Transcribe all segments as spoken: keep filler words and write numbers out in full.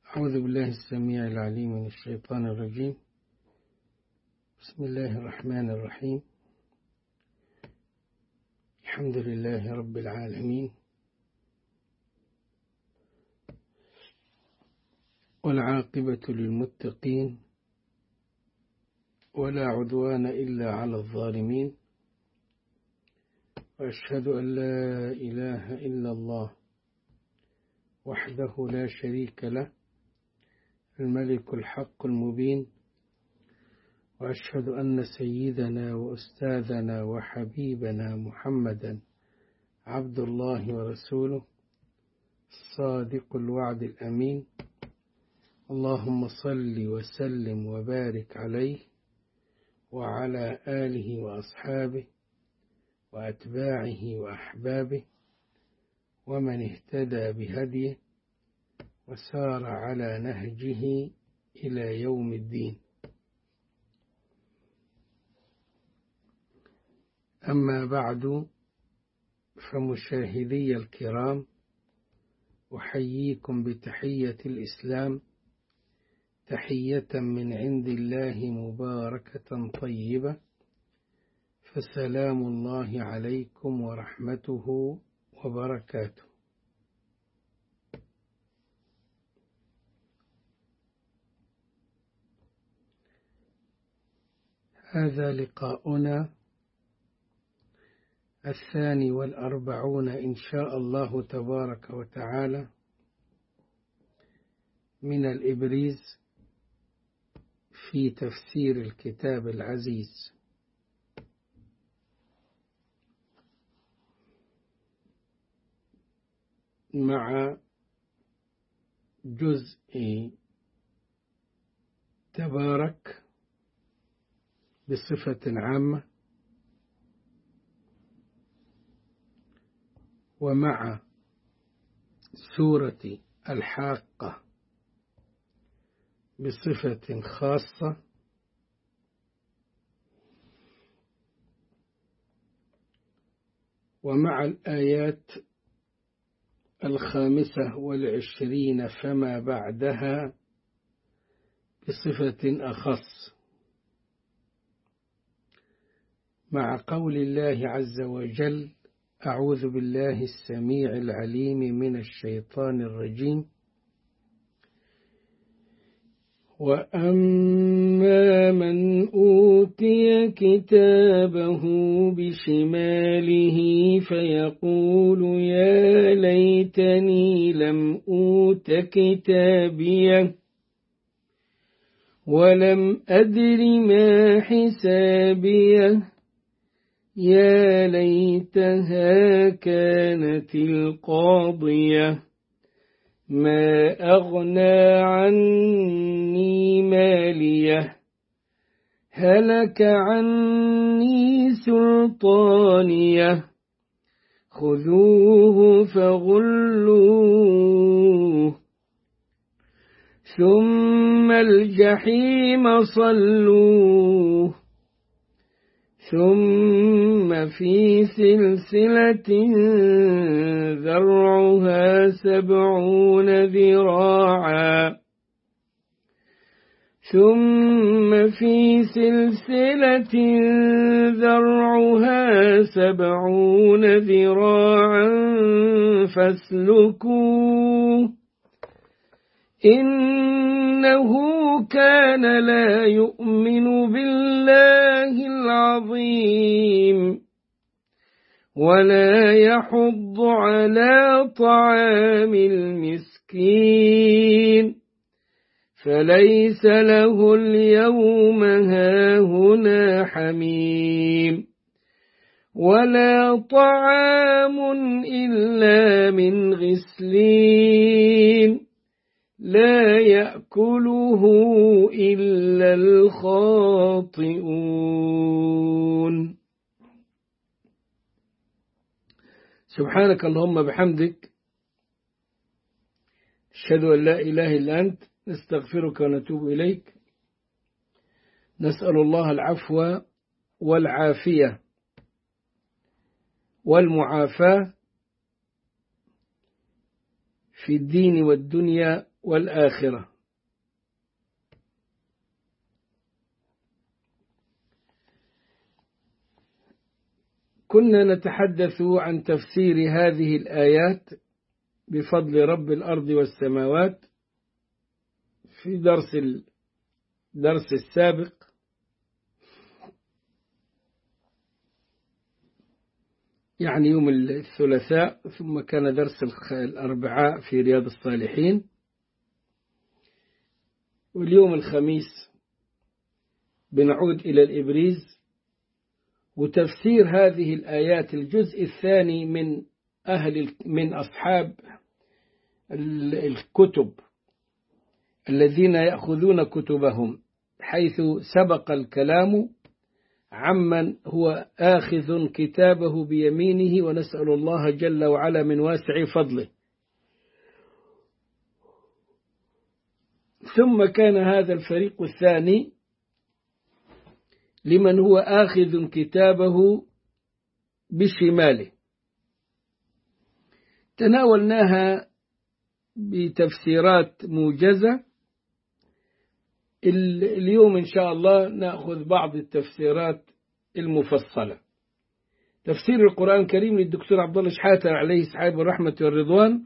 أعوذ بالله السميع العليم من الشيطان الرجيم. بسم الله الرحمن الرحيم. الحمد لله رب العالمين، والعاقبة للمتقين، ولا عدوان إلا على الظالمين، وأشهد أن لا إله إلا الله وحده لا شريك له، الملك الحق المبين، وأشهد أن سيدنا وأستاذنا وحبيبنا محمدا عبد الله ورسوله الصادق الوعد الأمين. اللهم صل وسلم وبارك عليه وعلى آله وأصحابه وأتباعه وأحبابه ومن اهتدى بهديه وسار على نهجه إلى يوم الدين. أما بعد، فمشاهدي الكرام، أحييكم بتحية الإسلام، تحية من عند الله مباركة طيبة، فسلام الله عليكم ورحمته وبركاته. هذا لقاؤنا الثاني والأربعون إن شاء الله تبارك وتعالى من الإبريز في تفسير الكتاب العزيز. مع جزء تبارك بصفة عامة، ومع سورة الحاقة بصفة خاصة، ومع الآيات الخامسة والعشرين فما بعدها بصفة أخص، مع قول الله عز وجل: أعوذ بالله السميع العليم من الشيطان الرجيم: وأما من أوتي كتابه بشماله فيقول يا ليتني لم أوت كتابيه ولم أدر ما حسابيه يا ليتها كانت القاضية ما أغنى عني ماليه هلك عني سلطانيه خذوه فغلوه ثم الجحيم صلوه ثم في سلسلة ذرعها سبعون ذراعا ثم في سلسلة ذرعها سبعون ذراعا فاسلكوه إنه كان لا يؤمن بالله العظيم ولا يحض على طعام المسكين فليس له اليوم هاهنا حميم ولا طعام إلا من غسلين لا يأكله إلا الخاطئون. سبحانك اللهم بحمدك، أشهد أن لا إله إلا أنت، نستغفرك ونتوب إليك. نسأل الله العفو والعافية والمعافاة في الدين والدنيا والآخرة. كنا نتحدث عن تفسير هذه الآيات بفضل رب الأرض والسماوات في درس الدرس السابق، يعني يوم الثلاثاء، ثم كان درس الأربعاء في رياض الصالحين، واليوم الخميس بنعود إلى الإبريز وتفسير هذه الآيات الجزء الثاني من أهل من أصحاب الكتب الذين يأخذون كتبهم، حيث سبق الكلام عمن هو آخذ كتابه بيمينه، ونسأل الله جل وعلا من واسع فضله. ثم كان هذا الفريق الثاني لمن هو آخذ كتابه بشماله، تناولناها بتفسيرات موجزة. اليوم إن شاء الله نأخذ بعض التفسيرات المفصلة. تفسير القرآن الكريم للدكتور عبد الله شحاتة عليه سحاب الرحمة والرضوان،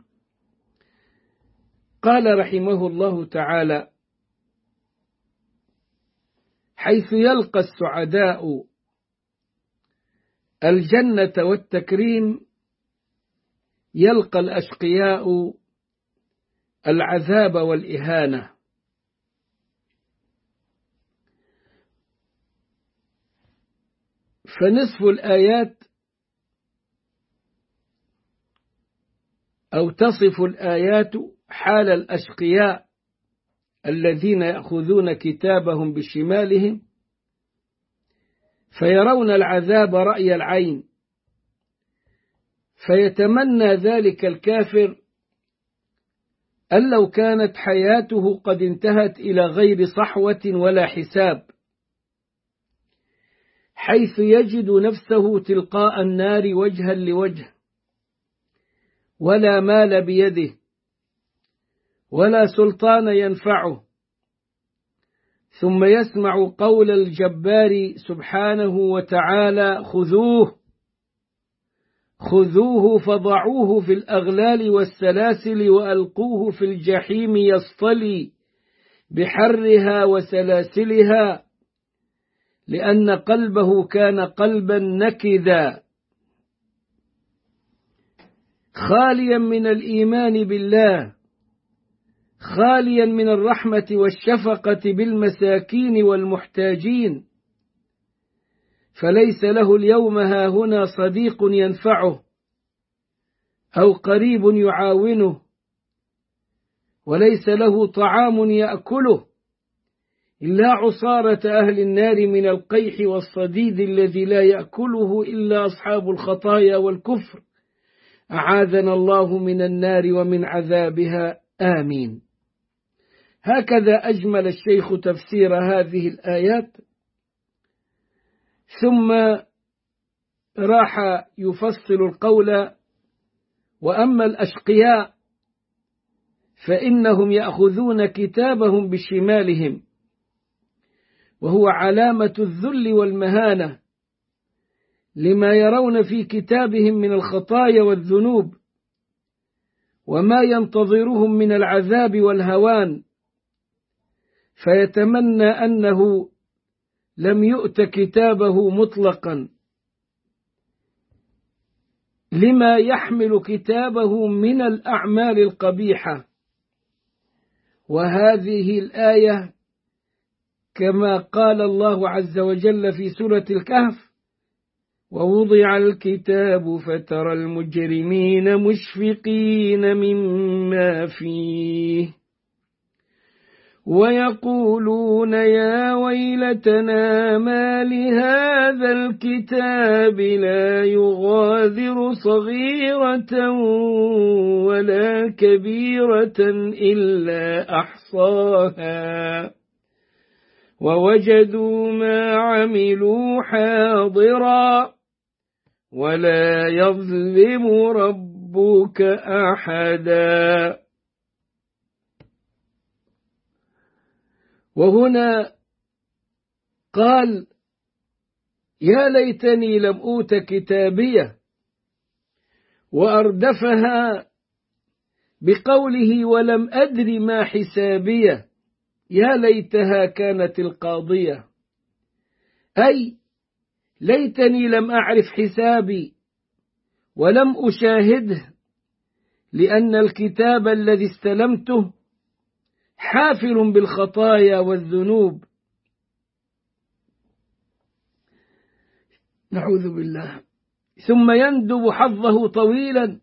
قال رحمه الله تعالى: حيث يلقى السعداء الجنة والتكريم، يلقى الأشقياء العذاب والإهانة. فنصف الآيات أو تصف الآيات حال الأشقياء الذين يأخذون كتابهم بشمالهم فيرون العذاب رأي العين، فيتمنى ذلك الكافر أن لو كانت حياته قد انتهت إلى غير صحوة ولا حساب، حيث يجد نفسه تلقاء النار وجها لوجه، ولا مال بيده ولا سلطان ينفعه، ثم يسمع قول الجبار سبحانه وتعالى: خذوه خذوه فضعوه في الأغلال والسلاسل وألقوه في الجحيم يصطلي بحرها وسلاسلها، لأن قلبه كان قلبا نكدا خاليا من الإيمان بالله، خاليا من الرحمة والشفقة بالمساكين والمحتاجين، فليس له اليوم هاهنا صديق ينفعه أو قريب يعاونه، وليس له طعام يأكله إلا عصارة أهل النار من القيح والصديد الذي لا يأكله إلا أصحاب الخطايا والكفر، أعاذنا الله من النار ومن عذابها، آمين. هكذا أجمل الشيخ تفسير هذه الآيات، ثم راح يفصل القول: وأما الأشقياء فإنهم يأخذون كتابهم بشمالهم، وهو علامة الذل والمهانة لما يرون في كتابهم من الخطايا والذنوب، وما ينتظرهم من العذاب والهوان، فيتمنى أنه لم يؤت كتابه مطلقا لما يحمل كتابه من الأعمال القبيحة. وهذه الآية كما قال الله عز وجل في سورة الكهف: ووضع الكتاب فترى المجرمين مشفقين مما فيه ويقولون يا ويلتنا ما لهذا الكتاب لا يغادر صغيرة ولا كبيرة إلا أحصاها ووجدوا ما عملوا حاضرا ولا يظلم ربك أحدا. وهنا قال: يا ليتني لم أوت كتابيه، وأردفها بقوله: ولم أدر ما حسابيه، يا ليتها كانت القاضية، أي ليتني لم أعرف حسابي ولم أشاهده، لأن الكتاب الذي استلمته حافل بالخطايا والذنوب. نعوذ بالله. ثم يندب حظه طويلا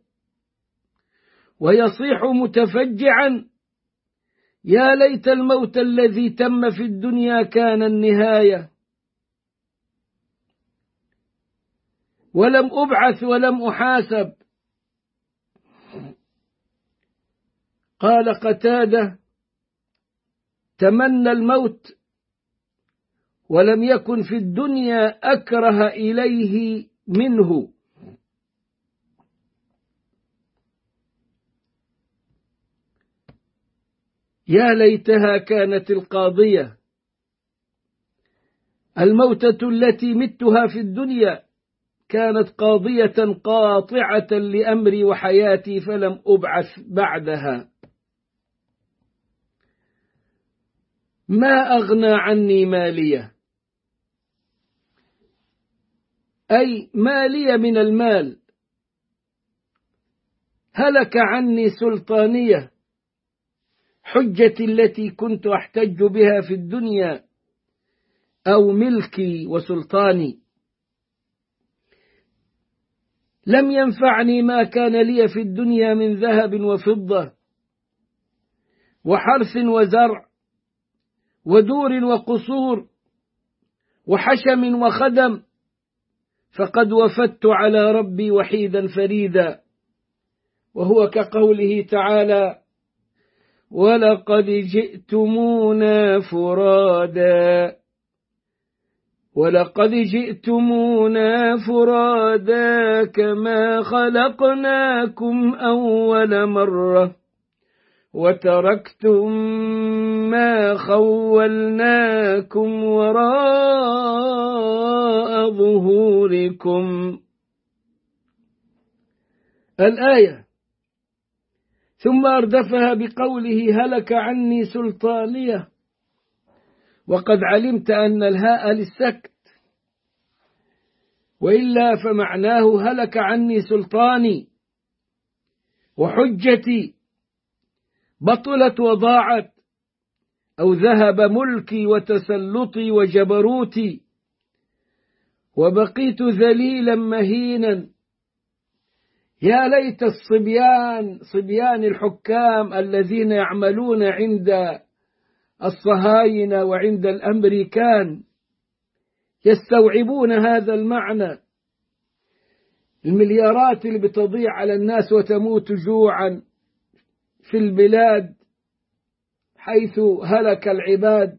ويصيح متفجعا: يا ليت الموت الذي تم في الدنيا كان النهاية، ولم أبعث ولم أحاسب. قال قتادة: تمنى الموت ولم يكن في الدنيا أكره إليه منه. يا ليتها كانت القاضية، الموتة التي متها في الدنيا كانت قاضية قاطعة لأمري وحياتي، فلم أبعث بعدها. ما أغنى عني مالية، أي مالية من المال. هلك عني سلطانية، حجتي التي كنت أحتج بها في الدنيا، أو ملكي وسلطاني. لم ينفعني ما كان لي في الدنيا من ذهب وفضة وحرث وزرع ودور وقصور وحشم وخدم، فقد وفدت على ربي وحيدا فريدا. وهو كقوله تعالى: ولقد جئتمونا فرادا ولقد جئتمونا فرادا كما خلقناكم أول مرة وتركتم ما خولناكم وراء ظهوركم. الآية. ثم أردفها بقوله: هلك عني سلطانية، وقد علمت أن الهاء للسكت، وإلا فمعناه هلك عني سلطاني وحجتي، بطلت وضاعت، أو ذهب ملكي وتسلطي وجبروتي، وبقيت ذليلا مهينا. يا ليت الصبيان صبيان الحكام الذين يعملون عند الصهاينة وعند الأمريكان يستوعبون هذا المعنى. المليارات اللي بتضيع على الناس وتموت جوعا في البلاد حيث هلك العباد.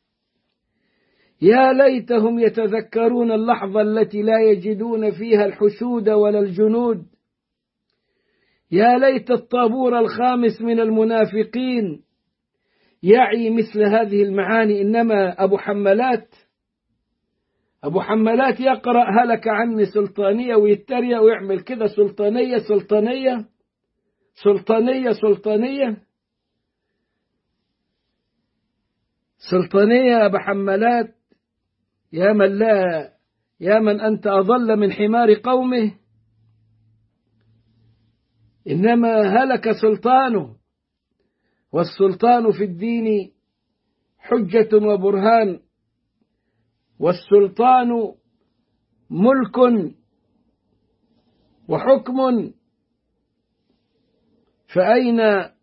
يا ليتهم يتذكرون اللحظة التي لا يجدون فيها الحشود ولا الجنود. يا ليت الطابور الخامس من المنافقين يعي مثل هذه المعاني. إنما أبو حمالات أبو حمالات يقرأ هلك عني سلطانية ويتريق ويعمل كده: سلطانية سلطانية سلطانية سلطانية سلطانية. يا أبو حمالات، يا من لا يا من أنت أضل من حمار قومه. إنما هلك سلطانه، والسلطان في الدين حجة وبرهان، والسلطان ملك وحكم. فأين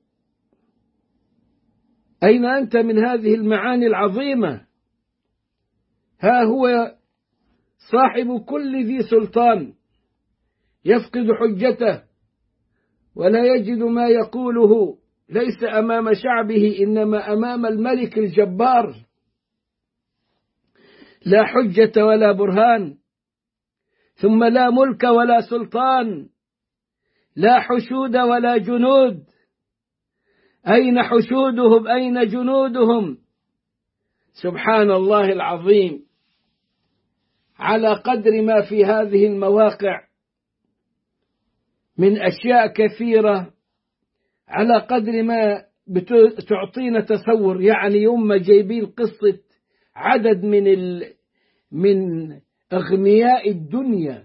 أين أنت من هذه المعاني العظيمة؟ ها هو صاحب كل ذي سلطان يفقد حجته ولا يجد ما يقوله، ليس أمام شعبه إنما أمام الملك الجبار. لا حجة ولا برهان، ثم لا ملك ولا سلطان، لا حشود ولا جنود. أين حشودهم؟ أين جنودهم؟ سبحان الله العظيم، على قدر ما في هذه المواقع من أشياء كثيرة، على قدر ما بتعطينا تصور. يعني يوم جايبين قصة عدد من ال من أغنياء الدنيا،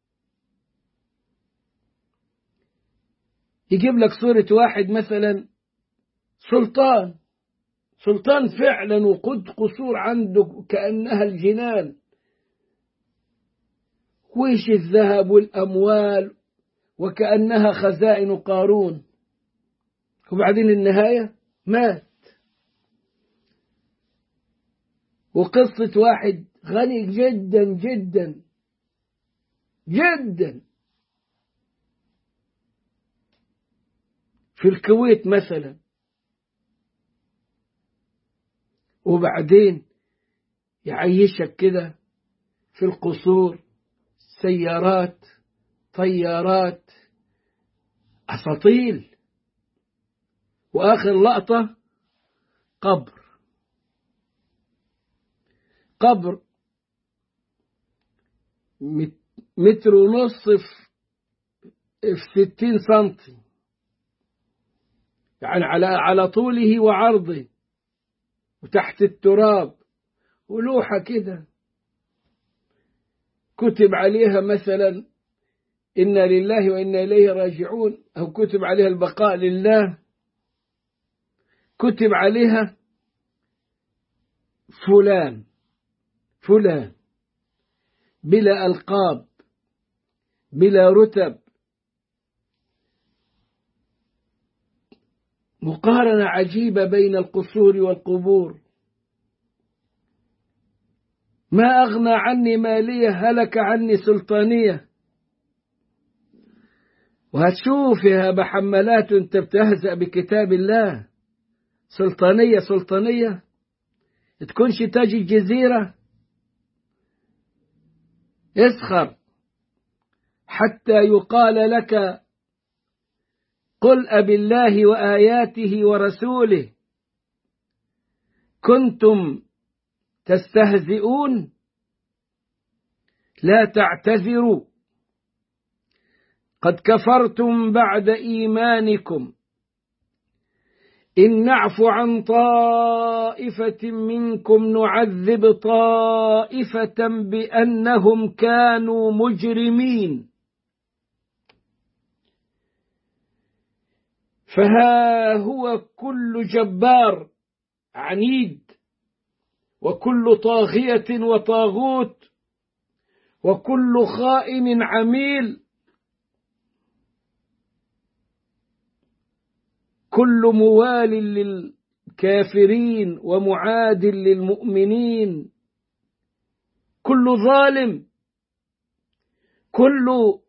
يجيب لك صورة واحد مثلا سلطان، سلطان فعلا، وقد قصور عنده كأنها الجنان، ويش الذهب والأموال وكأنها خزائن قارون، وبعدين النهاية مات. وقصة واحد غني جدا جدا جدا في الكويت مثلا، وبعدين يعيشك كده في القصور، سيارات، طيارات، أساطيل، وآخر لقطة قبر، قبر متر ونص في ستين سنتي، يعني على على طوله وعرضه، وتحت التراب، ولوحة كده كتب عليها مثلا إنا لله وإنا إليه راجعون، أو كتب عليها البقاء لله، كتب عليها فلان فلان، بلا ألقاب، بلا رتب. مقارنة عجيبة بين القصور والقبور. ما أغنى عني مالية، هلك عني سلطانية. وهتشوف يا بحملات أنت بتهزأ بكتاب الله، سلطانية سلطانية، تكونش تاج الجزيرة، اسخر حتى يقال لك قل أبي الله وآياته ورسوله كنتم تستهزئون لا تعتذروا قد كفرتم بعد إيمانكم إن نعفو عن طائفة منكم نعذب طائفة بأنهم كانوا مجرمين. فها هو كل جبار عنيد، وكل طاغية وطاغوت، وكل خائن عميل، كل موال للكافرين ومعاد للمؤمنين، كل ظالم، كل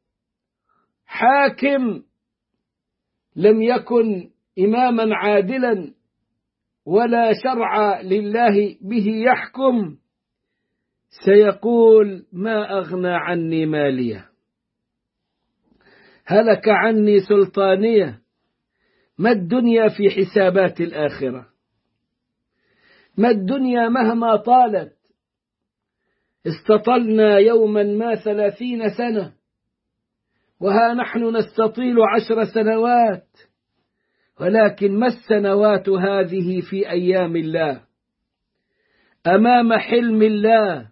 حاكم لم يكن إماما عادلا ولا شرع لله به يحكم سيقول ما أغنى عني مالية، هلك عني سلطانية. ما الدنيا في حسابات الآخرة؟ ما الدنيا مهما طالت؟ استطلنا يوما ما ثلاثين سنة، وها نحن نستطيل عشر سنوات، ولكن ما السنوات هذه في أيام الله أمام حلم الله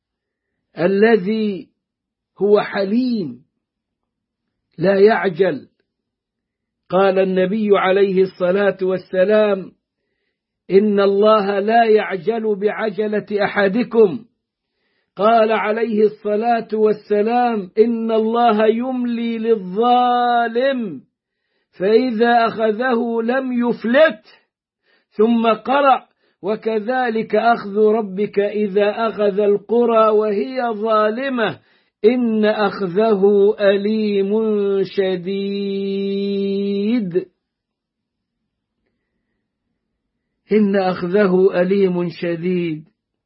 الذي هو حليم لا يعجل. قال النبي عليه الصلاة والسلام إن الله لا يعجل بعجلة أحدكم. قال عليه الصلاة والسلام إن الله يملي للظالم فإذا أخذه لم يفلت. ثم قرأ وكذلك أخذ ربك إذا أخذ القرى وهي ظالمة إن أخذه أليم شديد. إن أخذه أليم شديد.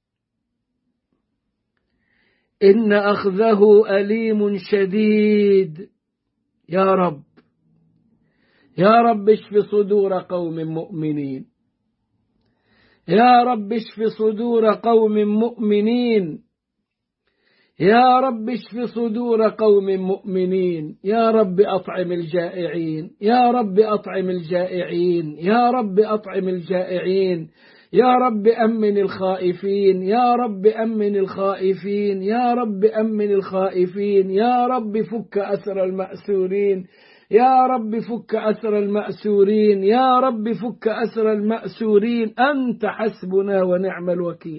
إن أخذه أليم شديد. يا رب يا رب اشف صدور قوم مؤمنين. يا رب اشف صدور قوم مؤمنين، يا رب اشف صدور قوم مؤمنين، يا رب أطعم الجائعين، يا رب أطعم الجائعين، يا رب أطعم الجائعين، يا رب أمن الخائفين، يا رب أمن الخائفين، يا رب أمن الخائفين، يا رب فك أسر المأسورين، يا رب فك أسر المأسورين، يا رب فك أسر المأسورين، أنت حسبنا ونعم الوكيل.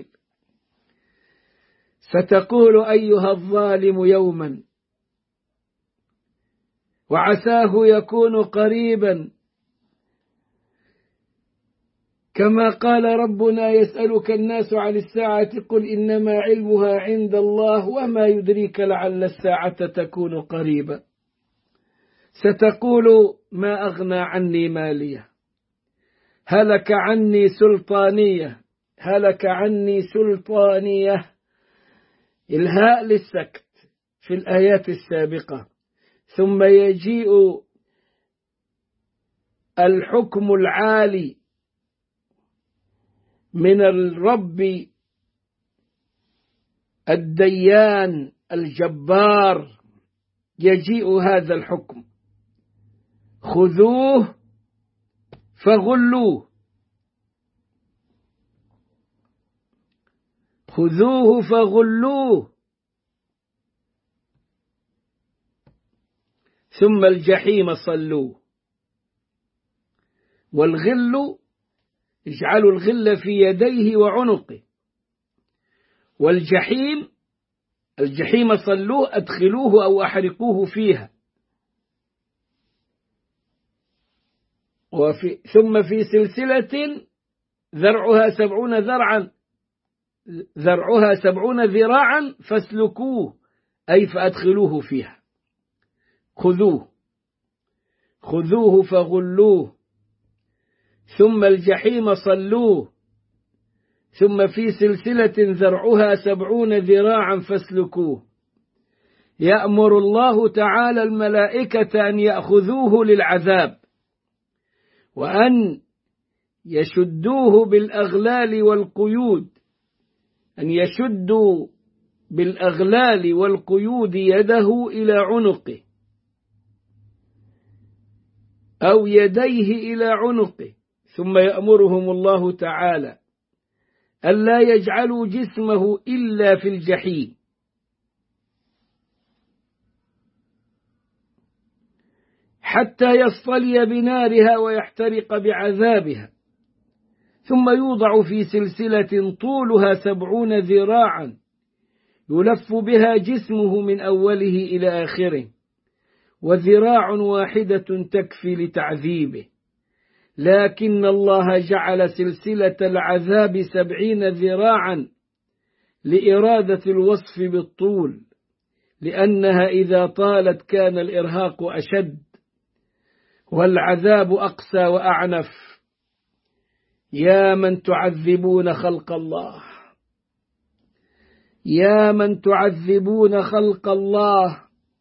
ستقول أيها الظالم يوما وعساه يكون قريبا، كما قال ربنا يسألك الناس عن الساعة قل إنما علمها عند الله وما يدريك لعل الساعة تكون قريبا. ستقول ما أغنى عني مالية، هلك عني سلطانية، هلك عني سلطانية. الهاء للسكت في الآيات السابقة. ثم يجيء الحكم العالي من الرب الديان الجبار، يجيء هذا الحكم: خذوه فغلوه، خذوه فغلوه، ثم الجحيم صلوه. والغل اجعلوا الغل في يديه وعنقه، والجحيم الجحيم صلوه أدخلوه أو أحرقوه فيها. وفي ثم في سلسلة ذرعها سبعون ذرعا ذرعها سبعون ذراعا فاسلكوه، أي فأدخلوه فيها. خذوه خذوه فغلوه، ثم الجحيم صلوه، ثم في سلسلة ذرعها سبعون ذراعا فاسلكوه. يأمر الله تعالى الملائكة أن يأخذوه للعذاب، وأن يشدوه بالأغلال والقيود، أن يشدوا بالأغلال والقيود يده إلى عنقه أو يديه إلى عنقه. ثم يأمرهم الله تعالى ألا يجعلوا جسمه إلا في الجحيم، حتى يصطلي بنارها ويحترق بعذابها، ثم يوضع في سلسلة طولها سبعون ذراعا يلف بها جسمه من أوله إلى آخره، وذراع واحدة تكفي لتعذيبه. لكن الله جعل سلسلة العذاب سبعين ذراعا لإرادة الوصف بالطول، لأنها إذا طالت كان الإرهاق أشد والعذاب أقسى وأعنف. يا من تعذبون خلق الله، يا من تعذبون خلق الله،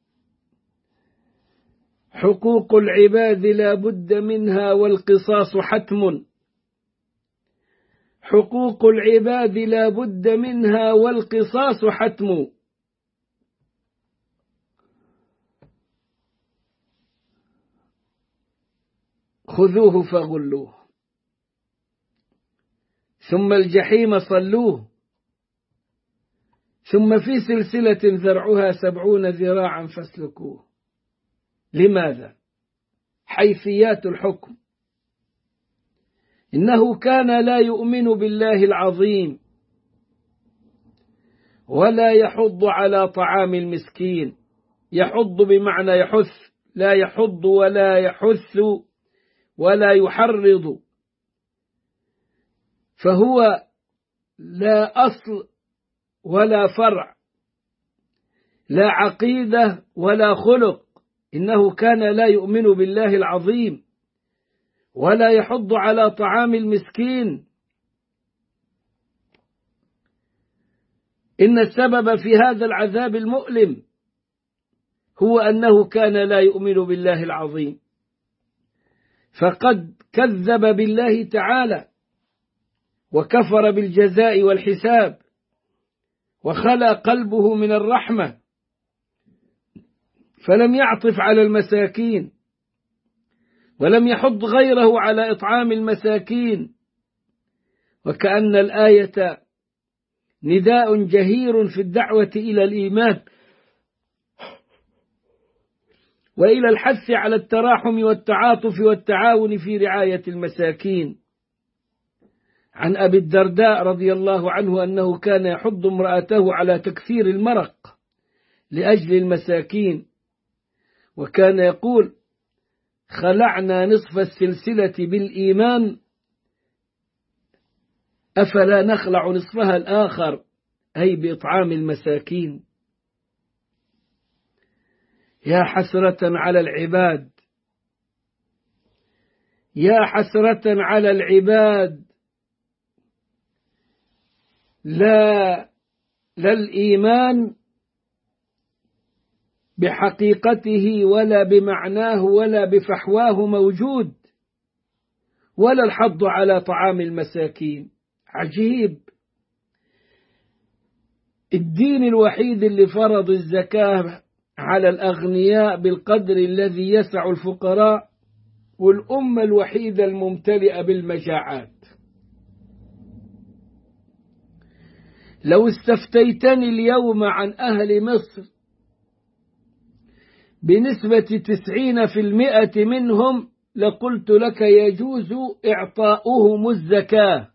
حقوق العباد لا بد منها والقصاص حتم، حقوق العباد لا بد منها والقصاص حتم. خذوه فغلوه، ثم الجحيم صلوه، ثم في سلسلة ذرعها سبعون ذراعا فاسلكوه. لماذا؟ حيثيات الحكم. إنه كان لا يؤمن بالله العظيم، ولا يحض على طعام المسكين. يحض بمعنى يحث، لا يحض ولا يحث ولا يحرض، فهو لا أصل ولا فرع، لا عقيدة ولا خلق. إنه كان لا يؤمن بالله العظيم ولا يحض على طعام المسكين. إن السبب في هذا العذاب المؤلم هو أنه كان لا يؤمن بالله العظيم، فقد كذب بالله تعالى وكفر بالجزاء والحساب، وخلى قلبه من الرحمة، فلم يعطف على المساكين، ولم يحض غيره على إطعام المساكين. وكأن الآية نداء جهير في الدعوة إلى الإيمان وإلى الحث على التراحم والتعاطف والتعاون في رعاية المساكين. عن أبي الدرداء رضي الله عنه أنه كان يحض امرأته على تكثير المرق لأجل المساكين، وكان يقول: خلعنا نصف السلسلة بالإيمان، أفلا نخلع نصفها الآخر، أي بإطعام المساكين. يا حسرة على العباد، يا حسرة على العباد، لا لا الإيمان بحقيقته ولا بمعناه ولا بفحواه موجود، ولا الحض على طعام المساكين. عجيب، الدين الوحيد اللي فرض الزكاة على الأغنياء بالقدر الذي يسع الفقراء، والأمة الوحيدة الممتلئة بالمجاعات. لو استفتيتني اليوم عن أهل مصر بنسبة تسعين في المئة منهم لقلت لك يجوز إعطاؤهم الزكاة،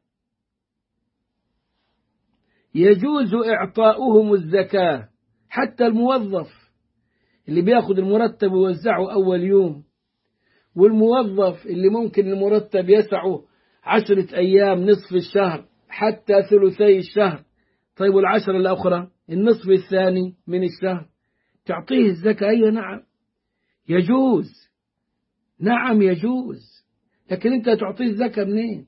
يجوز إعطاؤهم الزكاة. حتى الموظف اللي بياخد المرتب ويوزعه أول يوم، والموظف اللي ممكن المرتب يسعه عشرة أيام، نصف الشهر، حتى ثلثي الشهر. طيب والعشرة الأخرى، النصف الثاني من الشهر، تعطيه الزكاة؟ أي نعم يجوز، نعم يجوز. لكن أنت تعطيه الزكاة منين؟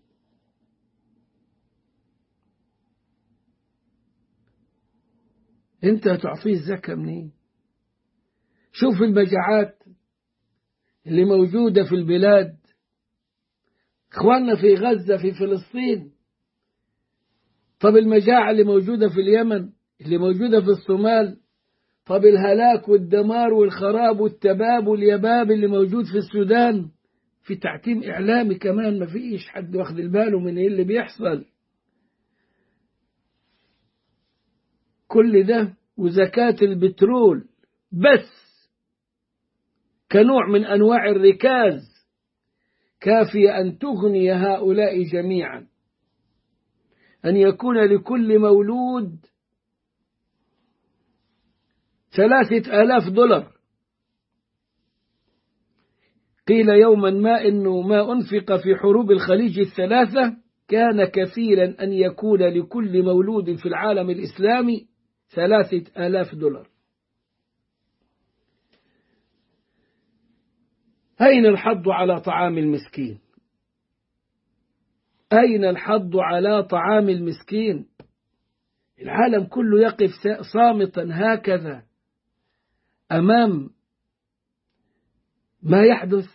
أنت تعطيه الزكاة منين؟ شوف المجاعات اللي موجودة في البلاد، إخواننا في غزة، في فلسطين. طب المجاعة اللي موجودة في اليمن، اللي موجودة في الصومال. طب الهلاك والدمار والخراب والتباب واليباب اللي موجود في السودان. في تعتيم إعلامي كمان، ما فيش حد واخد باله من إيه اللي بيحصل. كل ده وزكاة البترول بس كنوع من أنواع الركاز كافية أن تغني هؤلاء جميعا، أن يكون لكل مولود ثلاثة آلاف دولار. قيل يوما ما إنه ما أنفق في حروب الخليج الثلاثة كان كفيلا أن يكون لكل مولود في العالم الإسلامي ثلاثة آلاف دولار. أين الحض على طعام المسكين؟ أين الحض على طعام المسكين؟ العالم كله يقف صامتا هكذا أمام ما يحدث.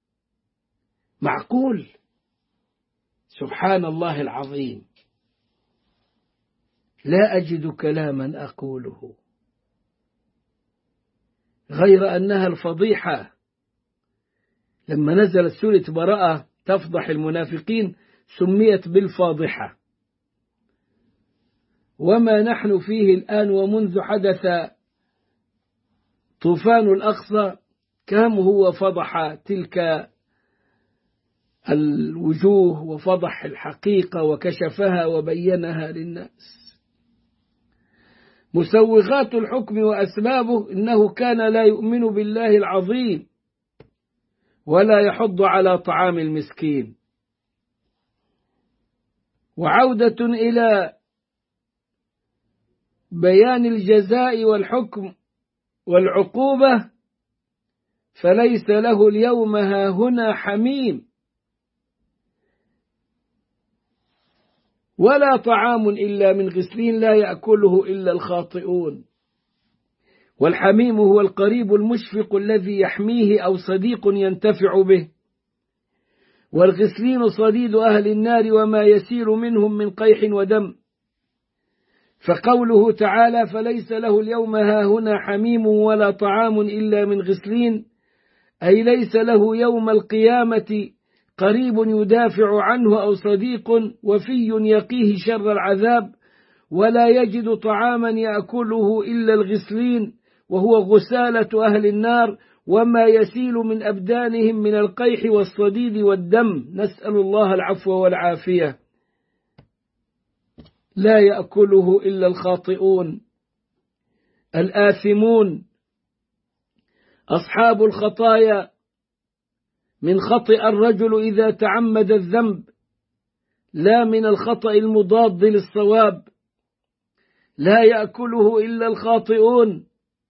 معقول؟ سبحان الله العظيم. لا أجد كلاما أقوله غير أنها الفضيحة. لما نزلت سورة براءة تفضح المنافقين سميت بالفاضحة. وما نحن فيه الآن ومنذ حدث طوفان الأقصى كم هو فضح تلك الوجوه وفضح الحقيقة وكشفها وبينها للناس. مسوغات الحكم وأسبابه: إنه كان لا يؤمن بالله العظيم ولا يحض على طعام المسكين. وعودة إلى بيان الجزاء والحكم والعقوبة: فليس له اليوم هاهنا حميم ولا طعام إلا من غسلين لا يأكله إلا الخاطئون. والحميم هو القريب المشفق الذي يحميه أو صديق ينتفع به. والغسلين صديد أهل النار وما يسيل منهم من قيح ودم. فقوله تعالى فليس له اليوم هاهنا حميم ولا طعام إلا من غسلين، أي ليس له يوم القيامة قريب يدافع عنه أو صديق وفي يقيه شر العذاب، ولا يجد طعاما يأكله إلا الغسلين وهو غسالة أهل النار وما يسيل من أبدانهم من القيح والصديد والدم، نسأل الله العفو والعافية. لا يأكله إلا الخاطئون الآثمون أصحاب الخطايا. من خطئ الرجل إذا تعمد الذنب، لا من الخطأ المضاد للصواب. لا يأكله إلا الخاطئون.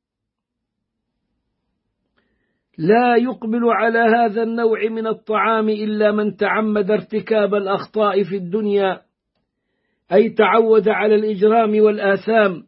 لا يقبل على هذا النوع من الطعام إلا من تعمد ارتكاب الأخطاء في الدنيا، أي تعود على الإجرام والآثام.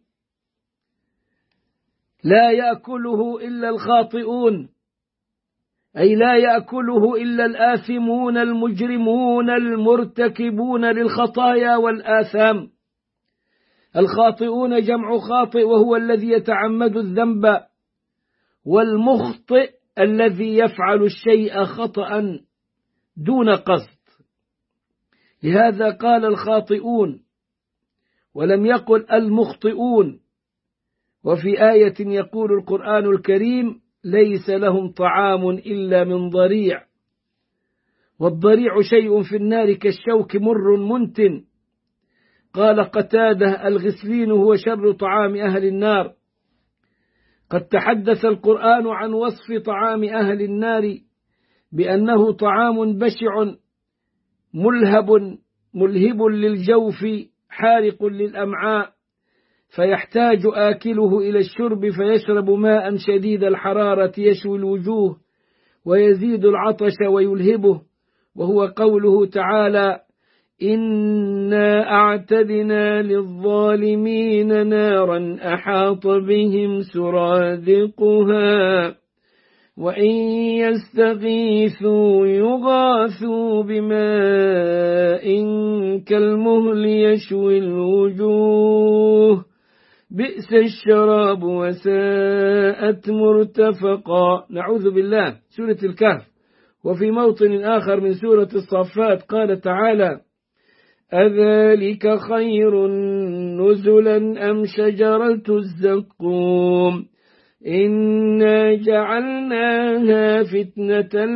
لا يأكله إلا الخاطئون، أي لا يأكله إلا الآثمون المجرمون المرتكبون للخطايا والآثام. الخاطئون جمع خاطئ وهو الذي يتعمد الذنب، والمخطئ الذي يفعل الشيء خطأ دون قصد. لهذا قال الخاطئون ولم يقل المخطئون. وفي آية يقول القرآن الكريم ليس لهم طعام إلا من ضريع، والضريع شيء في النار كالشوك مر منتن. قال قتادة الغسلين هو شر طعام أهل النار. قد تحدث القرآن عن وصف طعام أهل النار بأنه طعام بشع ملهب ملهب للجوف حارق للأمعاء، فيحتاج آكله إلى الشرب فيشرب ماء شديد الحرارة يشوي الوجوه ويزيد العطش ويلهبه، وهو قوله تعالى إنا أعتدنا للظالمين نارا أحاط بهم سرادقها وإن يستغيثوا يغاثوا بماء كالمهل يشوي الوجوه بئس الشراب وساءت مرتفقا. نعوذ بالله. سورة الكهف. وفي موطن آخر من سورة الصافات قال تعالى أذلك خير نزلا أم شجرة الزقوم إنا جعلناها فتنة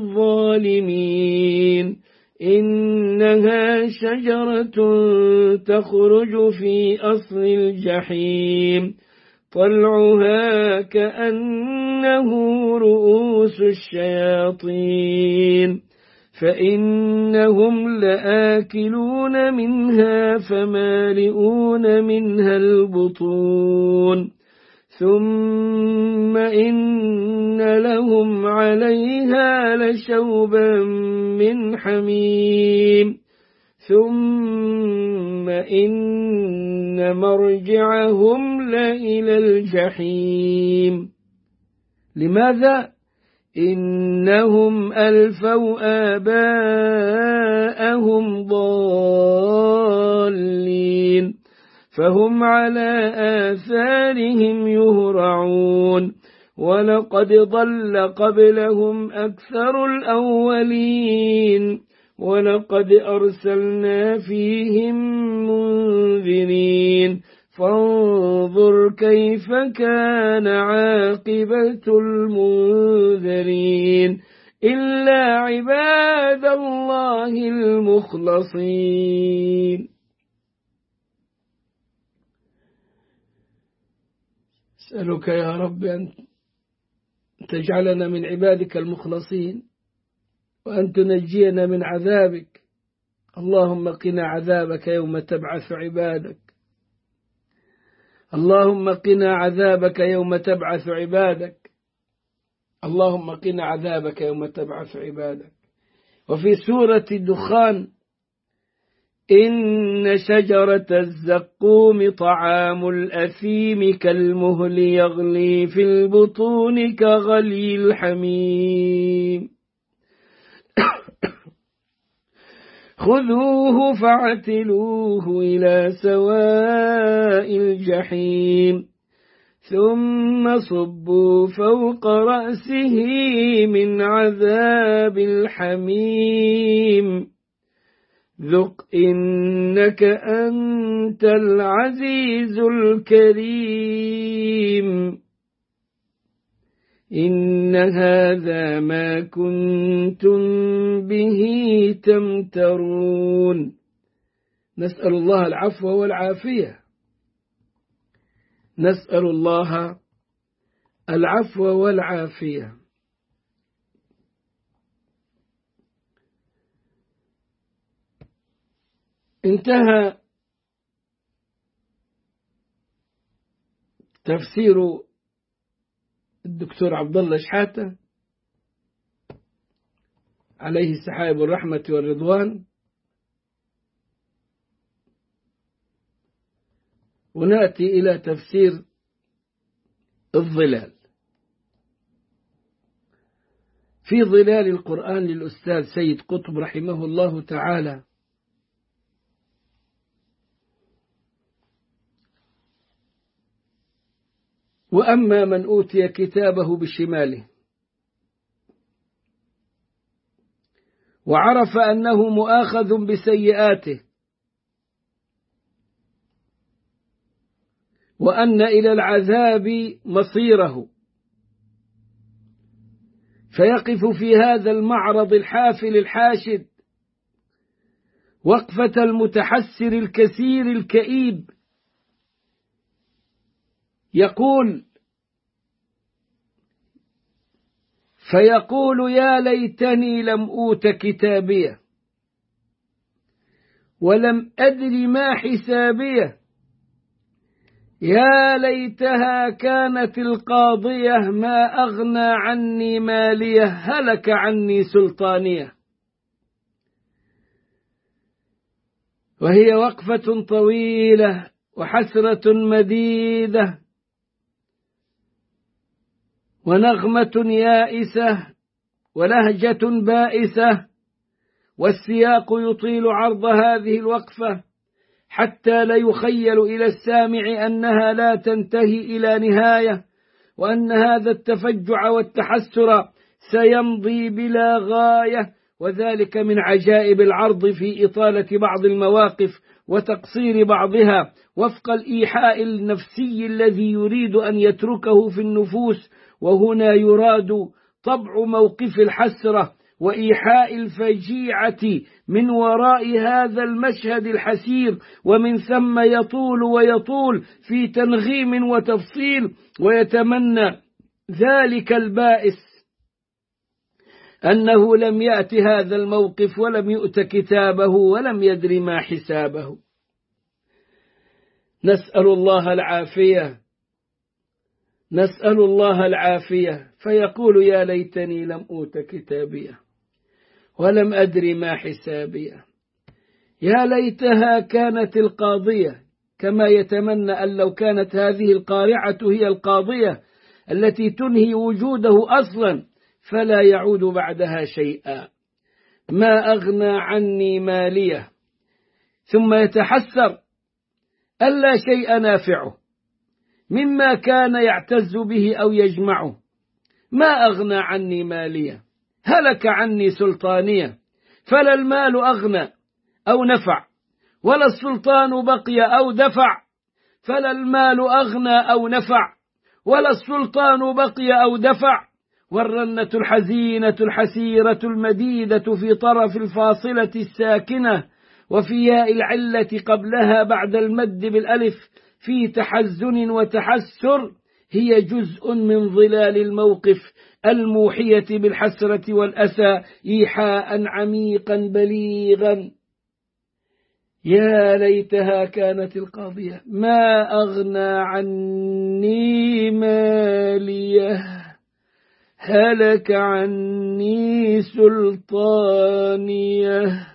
للظالمين إنها شجرة تخرج في أصل الجحيم طلعها كأنه رؤوس الشياطين فإنهم لآكلون منها فمالئون منها البطون ثم إن لهم عليها لشوبا من حميم ثم إن مرجعهم لإلى الجحيم. لماذا؟ إنهم ألفوا آباءهم ضالين فهم على آثارهم يهرعون ولقد ضل قبلهم أكثر الأولين ولقد أرسلنا فيهم منذرين فانظر كيف كان عاقبة المنذرين إلا عباد الله المخلصين. أسألك يا رب أن تجعلنا من عبادك المخلصين وأن تنجينا من عذابك. اللهم قنا عذابك يوم تبعث عبادك. اللهم قنا عذابك يوم تبعث عبادك. اللهم قنا عذابك يوم تبعث عبادك. وفي سورة الدخان إن شجرة الزقوم طعام الأثيم كالمهل يغلي في البطون كغلي الحميم. خذوه فاعتلوه إلى سواء الجحيم ثم صبوا فوق رأسه من عذاب الحميم ذق إنك أنت العزيز الكريم إن هذا ما كنتم به تمترون. نسأل الله العفو والعافية، نسأل الله العفو والعافية. انتهى تفسير الدكتور عبد الله شحاتة عليه سحائب الرحمة والرضوان، ونأتي إلى تفسير الظلال. في ظلال القرآن للأستاذ سيد قطب رحمه الله تعالى: وأما من أوتي كتابه بشماله وعرف أنه مؤاخذ بسيئاته وأن إلى العذاب مصيره، فيقف في هذا المعرض الحافل الحاشد وقفة المتحسر الكثير الكئيب، يقول فيقول: يا ليتني لم أوت كتابيه ولم أدر ما حسابيه، يا ليتها كانت القاضية ما أغنى عني ماليه هلك عني سلطانيه. وهي وقفة طويلة وحسرة مديدة ونغمة يائسة ولهجة بائسة، والسياق يطيل عرض هذه الوقفة حتى لا يخيل إلى السامع أنها لا تنتهي إلى نهاية، وأن هذا التفجع والتحسر سيمضي بلا غاية، وذلك من عجائب العرض في إطالة بعض المواقف وتقصير بعضها وفق الإيحاء النفسي الذي يريد أن يتركه في النفوس. وهنا يراد طبع موقف الحسرة وإيحاء الفجيعة من وراء هذا المشهد الحسير، ومن ثم يطول ويطول في تنغيم وتفصيل، ويتمنى ذلك البائس أنه لم يأت هذا الموقف ولم يؤت كتابه ولم يدر ما حسابه. نسأل الله العافية، نسأل الله العافية. فيقول: يا ليتني لم أوت كتابيه ولم أدر ما حسابيه، يا ليتها كانت القاضية، كما يتمنى أن لو كانت هذه القارعة هي القاضية التي تنهي وجوده أصلا فلا يعود بعدها شيئا. ما أغنى عني ماليه، ثم يتحسر ألا شيء نافعه مما كان يعتز به أو يجمعه. ما أغنى عني ماليه هلك عني سلطانيه، فلا المال أغنى أو نفع ولا السلطان بقي أو دفع، فلا المال أغنى أو نفع ولا السلطان بقي أو دفع. والرنة الحزينة الحسيرة المديدة في طرف الفاصلة الساكنة وفي ياء العلة قبلها بعد المد بالألف في تحزن وتحسر هي جزء من ظلال الموقف الموحية بالحسرة والأسى إيحاء عميقا بليغا. يا ليتها كانت القاضية ما أغنى عني ماليه هلك عني سلطانيه.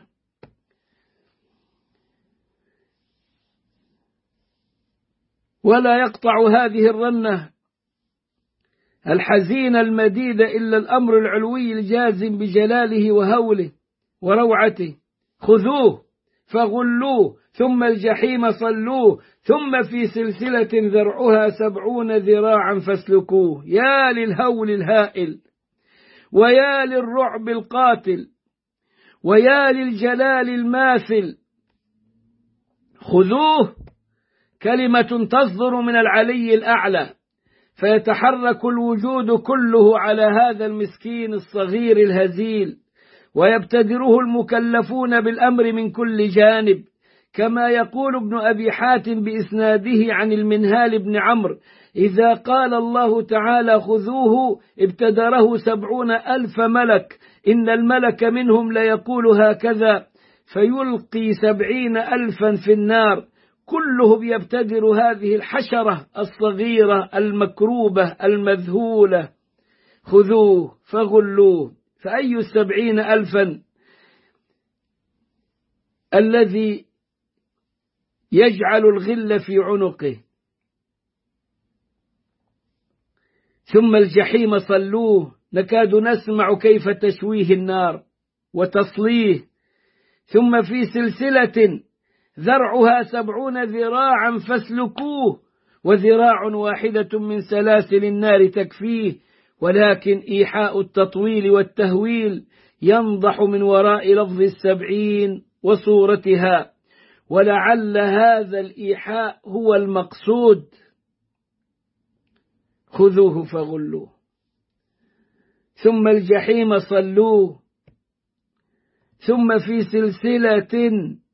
ولا يقطع هذه الرنة الحزينة المديدة إلا الأمر العلوي الجازم بجلاله وهوله وروعته، خذوه فغلوه ثم الجحيم صلوه ثم في سلسلة ذرعها سبعون ذراعا فاسلكوه. يا للهول الهائل، ويا للرعب القاتل، ويا للجلال الماثل. خذوه كلمة تصدر من العلي الأعلى، فيتحرك الوجود كله على هذا المسكين الصغير الهزيل، ويبتدره المكلفون بالأمر من كل جانب، كما يقول ابن أبي حاتم بإسناده عن المنهال بن عمرو: إذا قال الله تعالى خذوه ابتدره سبعون ألف ملك، إن الملك منهم ليقول هكذا فيلقي سبعين ألفا في النار، كلهم يبتدر هذه الحشرة الصغيرة المكروبة المذهولة. خذوه فغلوه. فأي السبعين ألفا الذي يجعل الغل في عنقه؟ ثم الجحيم صلوه، نكاد نسمع كيف تشويه النار وتصليه. ثم في سلسلة ذرعها سبعون ذراعا فاسلكوه، وذراع واحدة من سلاسل النار تكفيه، ولكن إيحاء التطويل والتهويل ينضح من وراء لفظ السبعين وصورتها، ولعل هذا الإيحاء هو المقصود. خذوه فغلوه ثم الجحيم صلوه، ثم في سلسلة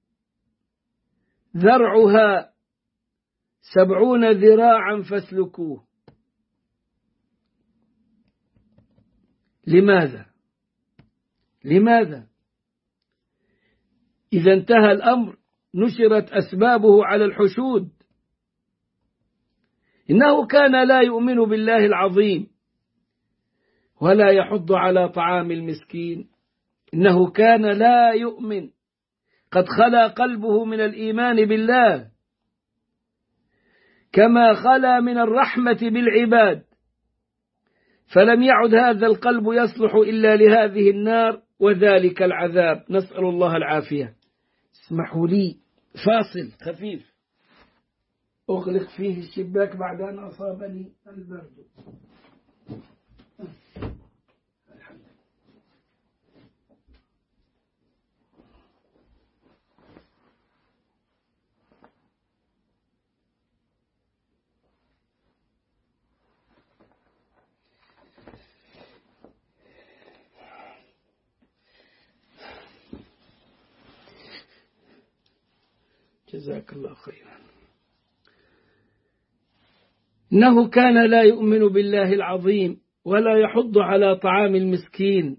ذرعها سبعون ذراعا فاسلكوه. لماذا؟ لماذا؟ إذا انتهى الأمر نشرت أسبابه على الحشود. إنه كان لا يؤمن بالله العظيم ولا يحض على طعام المسكين. إنه كان لا يؤمن، قد خلا قلبه من الإيمان بالله، كما خلا من الرحمة بالعباد، فلم يعد هذا القلب يصلح إلا لهذه النار وذلك العذاب، نسأل الله العافية. اسمحوا لي فاصل خفيف أغلق فيه الشباك بعد أن أصابني البرد. جزاك الله خيرا. إنه كان لا يؤمن بالله العظيم ولا يحض على طعام المسكين.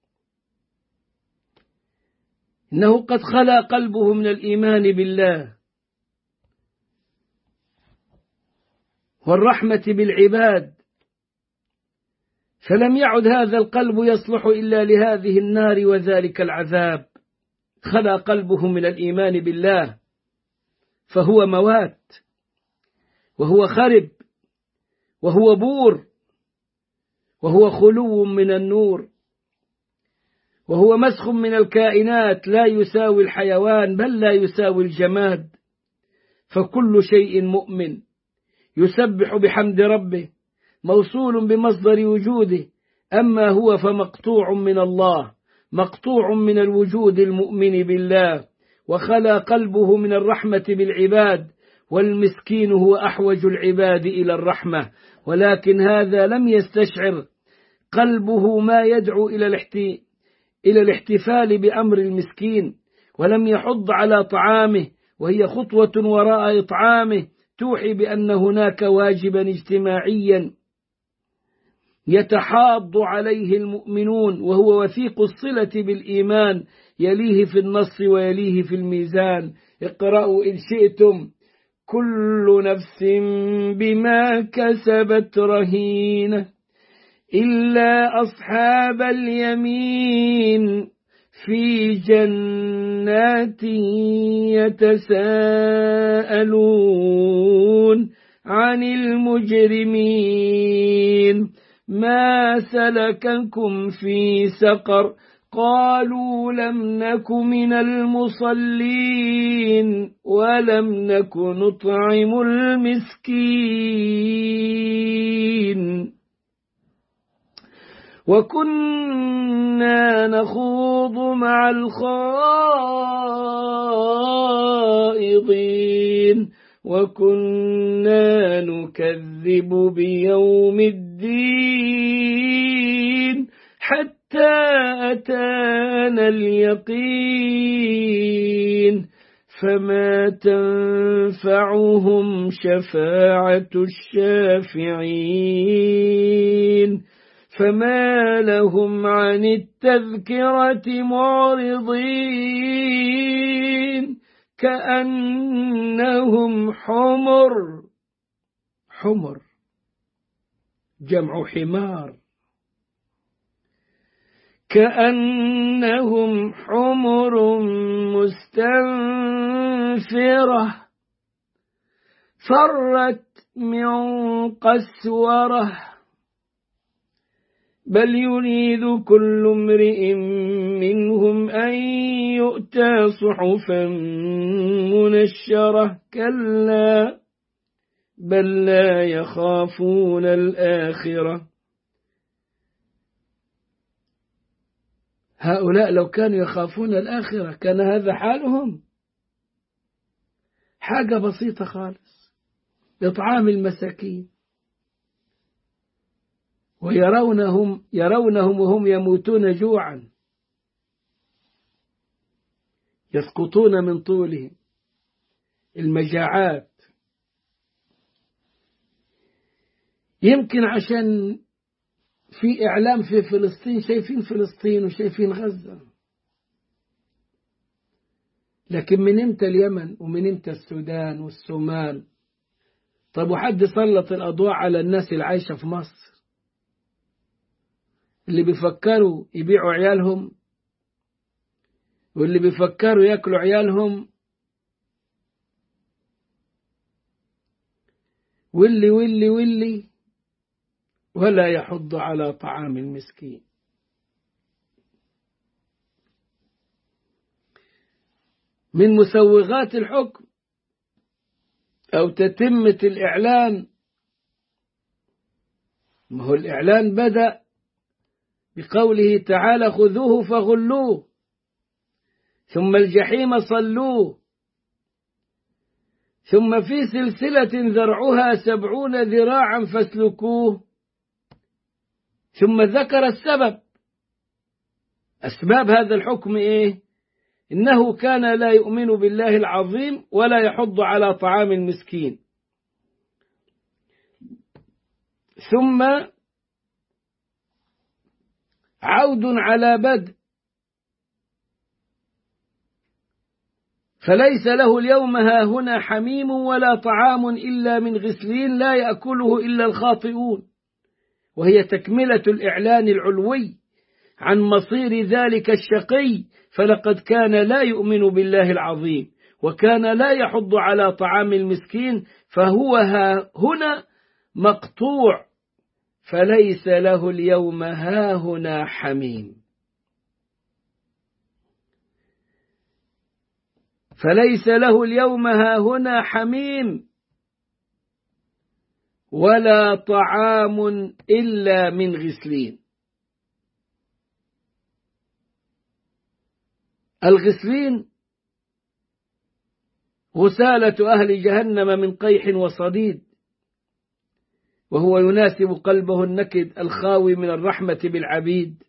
إنه قد خلا قلبه من الإيمان بالله والرحمة بالعباد، فلم يعد هذا القلب يصلح إلا لهذه النار وذلك العذاب. خلا قلبه من الإيمان بالله فهو موات، وهو خرب، وهو بور، وهو خلو من النور، وهو مسخ من الكائنات، لا يساوي الحيوان بل لا يساوي الجماد. فكل شيء مؤمن يسبح بحمد ربه، موصول بمصدر وجوده، أما هو فمقطوع من الله، مقطوع من الوجود المؤمن بالله، وخلا قلبه من الرحمة بالعباد، والمسكين هو أحوج العباد إلى الرحمة، ولكن هذا لم يستشعر قلبه ما يدعو إلى الاحتي... إلى الاحتفال بأمر المسكين، ولم يحض على طعامه، وهي خطوة وراء إطعامه توحي بأن هناك واجبا اجتماعيا يتحاض عليه المؤمنون، وهو وثيق الصلة بالإيمان، يليه في النص ويليه في الميزان. اقرأوا إن شئتم: كل نفس بما كسبت رهينة إلا أصحاب اليمين في جنات يتساءلون عن المجرمين ما سلككم في سقر قالوا لم نك من المصلين ولم نك نطعم المسكين وكنا نخوض مع الخائضين وكنا نكذب بيوم الدين حتى أتانا اليقين فما تنفعهم شفاعة الشافعين فما لهم عن التذكرة معرضين كأنهم حمر حمر جمع حمار كأنهم حمر مستنفرة فرت من قسورة بل يريد كل امرئ منهم أن يؤتى صحفا منشرة كلا بل لا يخافون الآخرة هؤلاء لو كانوا يخافون الآخرة كان هذا حالهم. حاجة بسيطة خالص، إطعام المساكين، ويرونهم يرونهم وهم يموتون جوعا يسقطون من طولهم المجاعات. يمكن عشان في إعلام في فلسطين شايفين فلسطين وشايفين غزة، لكن من امتى اليمن ومن امتى السودان والصومال؟ طب وحد سلط الأضواء على الناس اللي عايشة في مصر اللي بيفكروا يبيعوا عيالهم واللي بيفكروا ياكلوا عيالهم واللي واللي واللي ولا يحض على طعام المسكين. من مسوغات الحكم أو تتمة الإعلان، ما هو الإعلان بدأ بقوله تعالى خذوه فغلوه ثم الجحيم صلوه ثم في سلسلة ذرعها سبعون ذراعا فاسلكوه، ثم ذكر السبب. أسباب هذا الحكم إيه؟ إنه كان لا يؤمن بالله العظيم ولا يحض على طعام المسكين. ثم عود على بدء، فليس له اليوم هاهنا حميم ولا طعام إلا من غسلين لا يأكله إلا الخاطئون، وهي تكملة الإعلان العلوي عن مصير ذلك الشقي. فلقد كان لا يؤمن بالله العظيم وكان لا يحض على طعام المسكين، فهو هنا مقطوع، فليس له اليوم هاهنا حميم، فليس له اليوم هاهنا حميم ولا طعام إلا من غسلين. الغسلين غسالة أهل جهنم من قيح وصديد، وهو يناسب قلبه النكد الخاوي من الرحمة بالعبيد،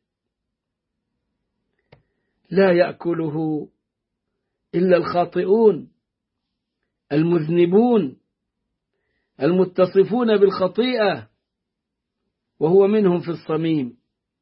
لا يأكله إلا الخاطئون المذنبون المتصفون بالخطيئة، وهو منهم في الصميم.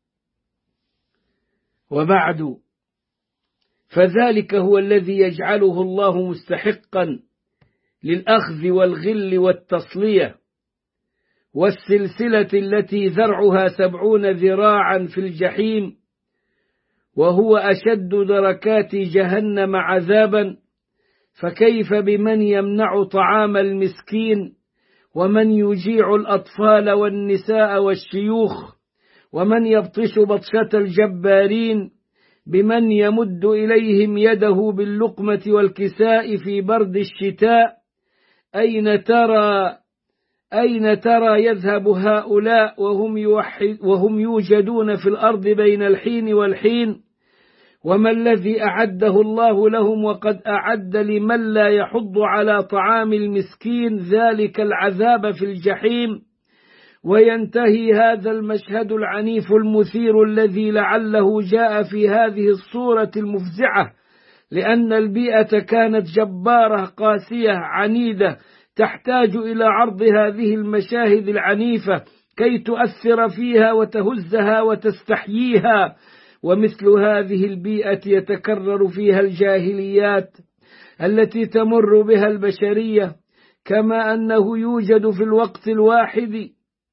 وبعد، فذلك هو الذي يجعله الله مستحقا للأخذ والغل والتصلية والسلسلة التي ذرعها سبعون ذراعا في الجحيم، وهو أشد دركات جهنم عذابا. فكيف بمن يمنع طعام المسكين ومن يجيع الأطفال والنساء والشيوخ ومن يبطش بطشة الجبارين بمن يمد إليهم يده باللقمة والكساء في برد الشتاء، أين ترى أين ترى يذهب هؤلاء وهم, يوحد وهم يوجدون في الأرض بين الحين والحين؟ وما الذي أعده الله لهم وقد أعد لمن لا يحض على طعام المسكين ذلك العذاب في الجحيم؟ وينتهي هذا المشهد العنيف المثير الذي لعله جاء في هذه الصورة المفزعة لأن البيئة كانت جبارة قاسية عنيدة تحتاج إلى عرض هذه المشاهد العنيفة كي تؤثر فيها وتهزها وتستحييها. ومثل هذه البيئة يتكرر فيها الجاهليات التي تمر بها البشرية، كما أنه يوجد في الوقت الواحد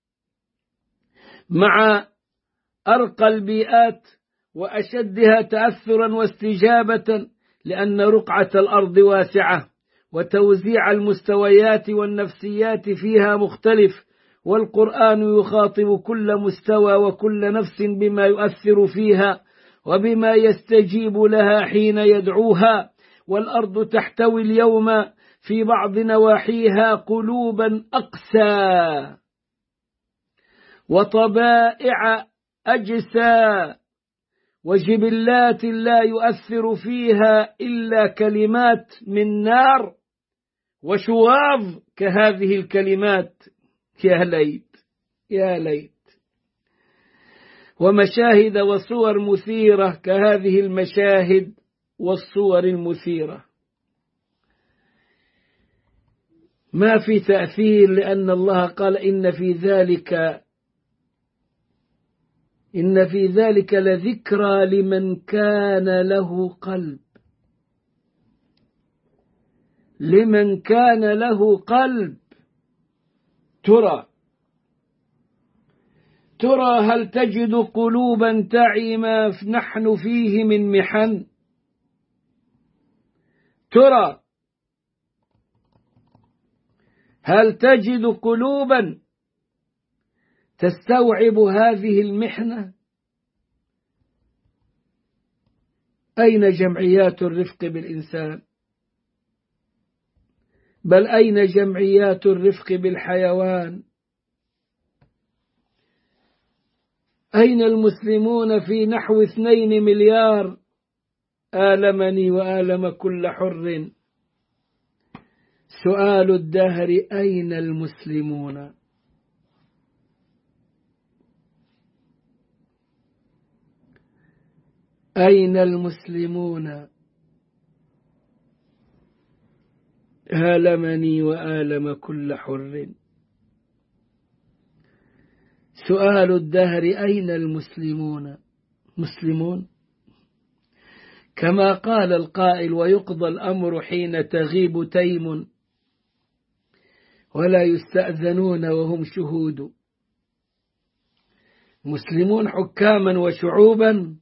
مع أرقى البيئات وأشدها تأثرا واستجابة، لأن رقعة الأرض واسعة وتوزيع المستويات والنفسيات فيها مختلف، والقرآن يخاطب كل مستوى وكل نفس بما يؤثر فيها وبما يستجيب لها حين يدعوها. والأرض تحتوي اليوم في بعض نواحيها قلوبا أقسى وطبائع أجسى وجبلات لا يؤثر فيها إلا كلمات من نار وشواظ كهذه الكلمات. يا ليت يا ليت. ومشاهد وصور مثيرة كهذه المشاهد والصور المثيرة ما في تأثير، لأن الله قال إن في ذلك إن في ذلك لذكرى لمن كان له قلب لمن كان له قلب. ترى ترى هل تجد قلوبا تعي ما نحن فيه من محن؟ ترى هل تجد قلوبا تستوعب هذه المحنة؟ أين جمعيات الرفق بالإنسان؟ بل أين جمعيات الرفق بالحيوان؟ أين المسلمون في نحو اثنين مليار؟ آلمني وآلم كل حر. سؤال الدهر أين المسلمون؟ أين المسلمون؟ آلمني وآلم كل حر. سؤال الدهر أين المسلمون؟ مسلمون كما قال القائل: ويقضى الأمر حين تغيب تيم ولا يستأذنون وهم شهود. مسلمون حكاما وشعوبا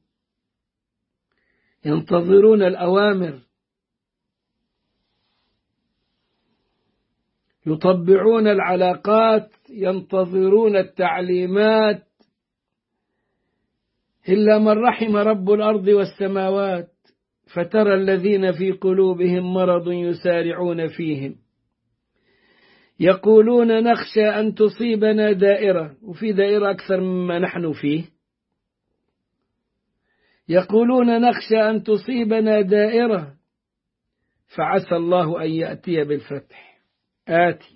ينتظرون الأوامر، يطبعون العلاقات، ينتظرون التعليمات، إلا من رحم رب الأرض والسماوات، فترى الذين في قلوبهم مرض يسارعون فيهم يقولون نخشى أن تصيبنا دائرة، وفي دائرة أكثر مما نحن فيه. يقولون نخشى أن تصيبنا دائرة فعسى الله أن يأتي بالفتح. آتي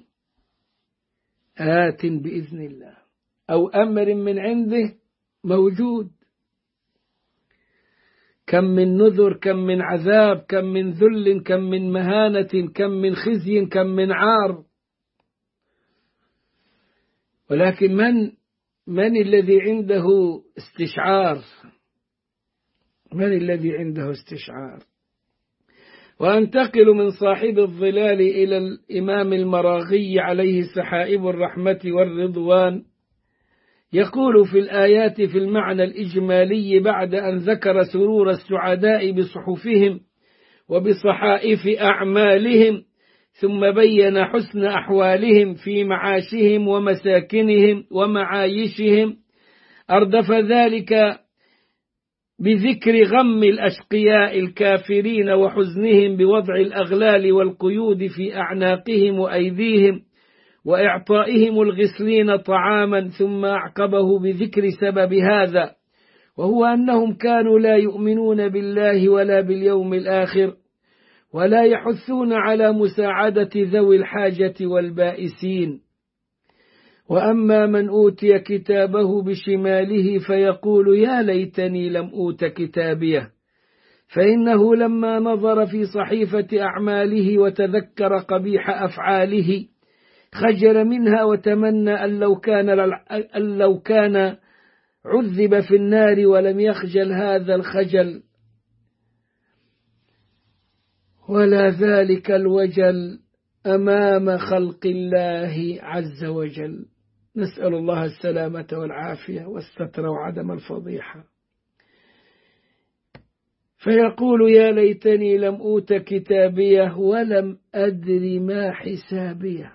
آت بإذن الله أو أمر من عنده موجود. كم من نذر، كم من عذاب، كم من ذل، كم من مهانة، كم من خزي، كم من عار. ولكن من من الذي عنده استشعار؟ من الذي عنده استشعار؟ وأنتقل من صاحب الظلال إلى الإمام المراغي عليه سحائب الرحمة والرضوان. يقول في الآيات في المعنى الإجمالي بعد أن ذكر سرور السعداء بصحفهم وبصحائف أعمالهم، ثم بين حسن أحوالهم في معاشهم ومساكنهم ومعايشهم، أردف ذلك بذكر غم الأشقياء الكافرين وحزنهم بوضع الأغلال والقيود في أعناقهم وأيديهم وإعطائهم الغسلين طعاما، ثم أعقبه بذكر سبب هذا، وهو أنهم كانوا لا يؤمنون بالله ولا باليوم الآخر، ولا يحثون على مساعدة ذوي الحاجة والبائسين. وأما من أوتي كتابه بشماله فيقول يا ليتني لم أوت كتابيه، فإنه لما نظر في صحيفة أعماله وتذكر قبيح أفعاله خجل منها وتمنى أن لو كان, أن لو كان عذب في النار ولم يخجل هذا الخجل ولا ذلك الوجل أمام خلق الله عز وجل. نسأل الله السلامة والعافية والستر وعدم الفضيحة. فيقول يا ليتني لم أوت كتابيه ولم أدر ما حسابيه،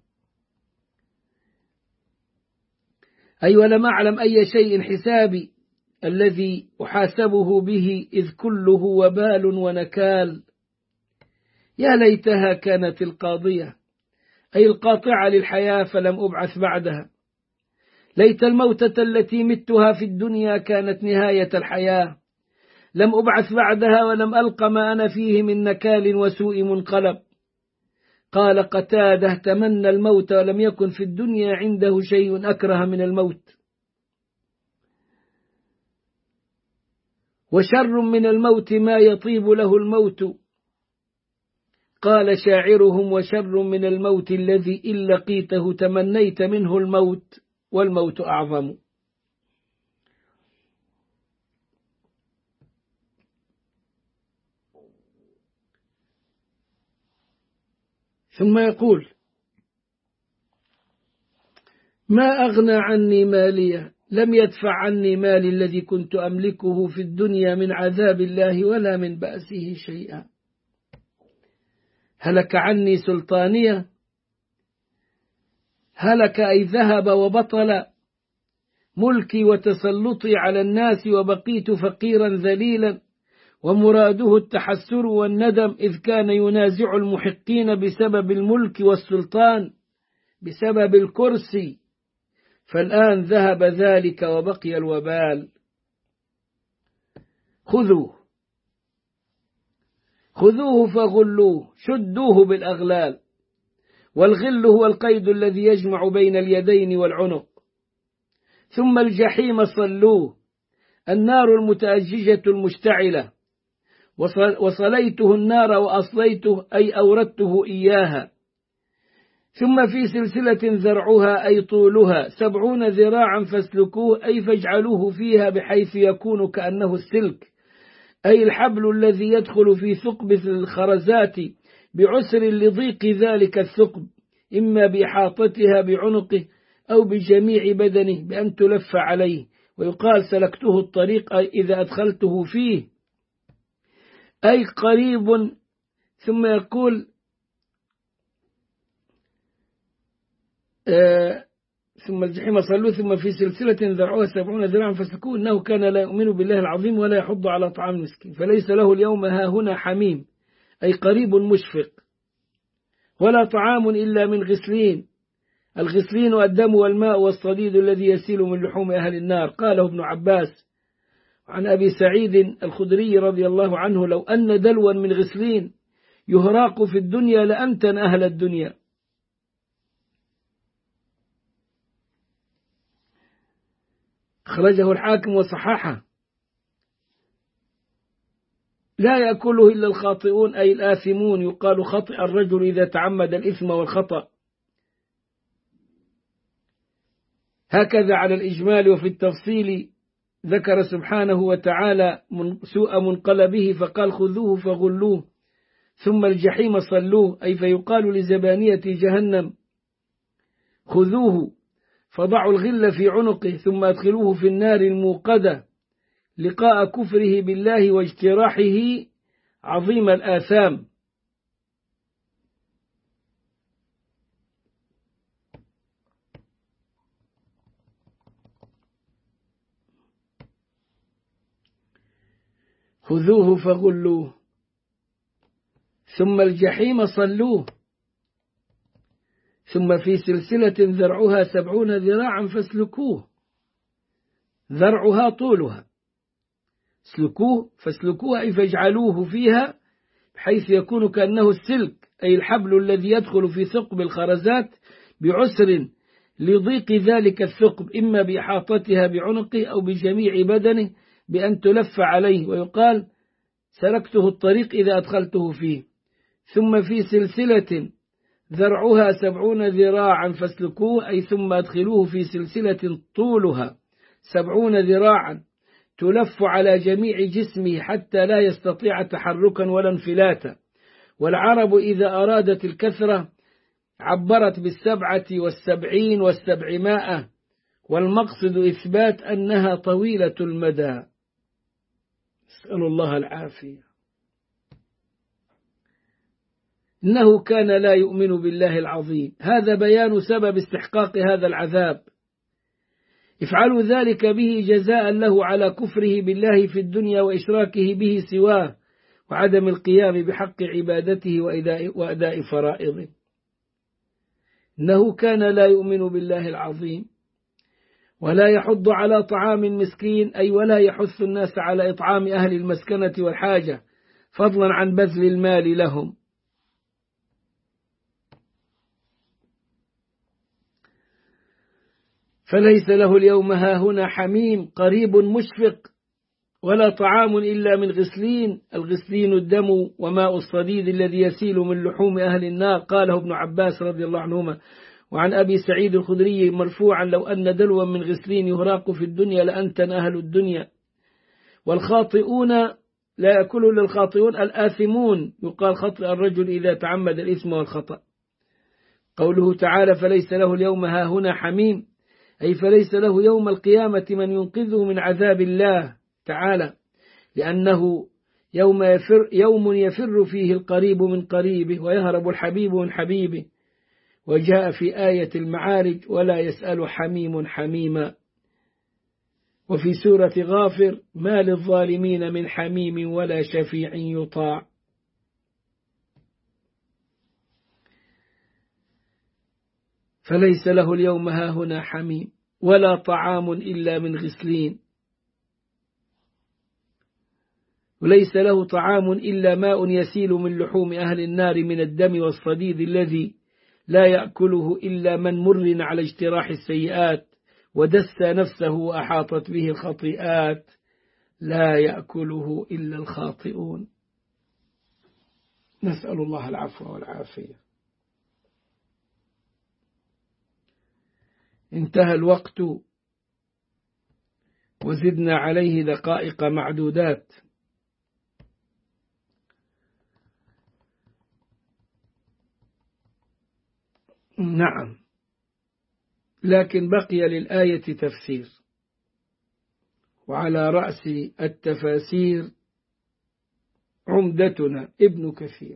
أي ولم أعلم أي شيء حسابي الذي أحاسبه به، إذ كله وبال ونكال. يا ليتها كانت القاضية، أي القاطعة للحياة، فلم أبعث بعدها. ليت الموتة التي متها في الدنيا كانت نهاية الحياة، لم أبعث بعدها ولم ألق ما أنا فيه من نكال وسوء منقلب. قال قتادة تمنى الموت ولم يكن في الدنيا عنده شيء أكره من الموت. وشر من الموت ما يطيب له الموت. قال شاعرهم وشر من الموت الذي إن لقيته تمنيت منه الموت والموت أعظم. ثم يقول ما أغنى عني مالية، لم يدفع عني مالي الذي كنت أملكه في الدنيا من عذاب الله ولا من بأسه شيئا. هلك عني سلطانية، هلك أي ذهب وبطل ملكي وتسلطي على الناس، وبقيت فقيرا ذليلا، ومراده التحسر والندم، إذ كان ينازع المحقين بسبب الملك والسلطان، بسبب الكرسي، فالآن ذهب ذلك وبقي الوبال. خذوه خذوه فغلوه، شدوه بالأغلال، والغل هو القيد الذي يجمع بين اليدين والعنق. ثم الجحيم صلوه، النار المتأججة المشتعلة، وصليته النار وأصليته أي أوردته إياها. ثم في سلسلة ذرعها أي طولها سبعون ذراعا فاسلكوه، أي فاجعلوه فيها بحيث يكون كأنه السلك، أي الحبل الذي يدخل في ثقب الخرزات بعسر لضيق ذلك الثقب، إما بإحاطتها بعنقه أو بجميع بدنه بأن تلف عليه. ويقال سلكته الطريق أي إذا أدخلته فيه، أي قريب. ثم يقول آه ثم الجحيم صلوه، ثم في سلسلة ذرعوها سبعون ذراعا فاسلكوه، إنه كان لا يؤمن بالله العظيم ولا يحض على طعام المسكين، فليس له اليوم هاهنا حميم، أي قريب مشفق، ولا طعام إلا من غسلين. الغسلين الدم والماء والصديد الذي يسيل من لحوم أهل النار. قاله ابن عباس عن أبي سعيد الخدري رضي الله عنه لو أن دلوا من غسلين يهراق في الدنيا لأنتن أهل الدنيا. أخرجه الحاكم وصححه. لا يأكله إلا الخاطئون أي الآثمون. يقال خطئ الرجل إذا تعمد الإثم والخطأ. هكذا على الإجمال. وفي التفصيل ذكر سبحانه وتعالى من سوء منقلبه فقال خذوه فغلوه، ثم الجحيم صلوه، أي فيقال لزبانية جهنم خذوه فضعوا الغل في عنقه ثم أدخلوه في النار الموقدة لقاء كفره بالله واجتراحه عظيم الآثام. خذوه فغلوه ثم الجحيم صلوه ثم في سلسلة ذرعها سبعون ذراعا فاسلكوه. ذرعها طولها، اسلكوه فاسلكوه أي فاجعلوه فيها بحيث يكون كأنه السلك، أي الحبل الذي يدخل في ثقب الخرزات بعسر لضيق ذلك الثقب، إما بإحاطتها بعنقه أو بجميع بدنه بأن تلف عليه، ويقال سلكته الطريق إذا أدخلته فيه. ثم في سلسلة ذرعها سبعون ذراعا فاسلكوه، أي ثم أدخلوه في سلسلة طولها سبعون ذراعا تلف على جميع جسمه حتى لا يستطيع تحركا ولا انفلاتا. والعرب إذا أرادت الكثرة عبرت بالسبعة والسبعين والسبعمائة، والمقصد إثبات أنها طويلة المدى. نسأل الله العافية. إنه كان لا يؤمن بالله العظيم. هذا بيان سبب استحقاق هذا العذاب. افعلوا ذلك به جزاء له على كفره بالله في الدنيا وإشراكه به سواه وعدم القيام بحق عبادته وأداء فرائضه. إنه كان لا يؤمن بالله العظيم ولا يحض على طعام مسكين، أي ولا يحث الناس على إطعام أهل المسكنة والحاجة فضلا عن بذل المال لهم. فليس له اليوم هاهنا حميم قريب مشفق، ولا طعام إلا من غسلين. الغسلين الدم وماء الصديد الذي يسيل من لحوم أهل النار. قاله ابن عباس رضي الله عنهما. وعن أبي سعيد الخدري مرفوعا: لو أن دلوا من غسلين يهراق في الدنيا لأنتن أهل الدنيا. والخاطئون لا يأكله إلا الخاطئون الآثمون، يقال خطئ الرجل إذا تعمد الإثم والخطأ. قوله تعالى: فليس له اليوم هاهنا حميم، أي فليس له يوم القيامة من ينقذه من عذاب الله تعالى، لأنه يوم يفر, يوم يفر فيه القريب من قريبه ويهرب الحبيب من حبيبه. وجاء في آية المعارج: ولا يسأل حميم حميما. وفي سورة غافر: ما للظالمين من حميم ولا شفيع يطاع. فليس له اليوم هاهنا حميم ولا طعام إلا من غسلين. وليس له طعام إلا ماء يسيل من لحوم أهل النار من الدم والصديد الذي لا يأكله إلا من مر على اجتراح السيئات ودس نفسه وأحاطت به الخطيئات، لا يأكله إلا الخاطئون. نسأل الله العفو والعافية. انتهى الوقت وزدنا عليه دقائق معدودات. نعم، لكن بقي للآية تفسير، وعلى رأس التفاسير عمدتنا ابن كثير.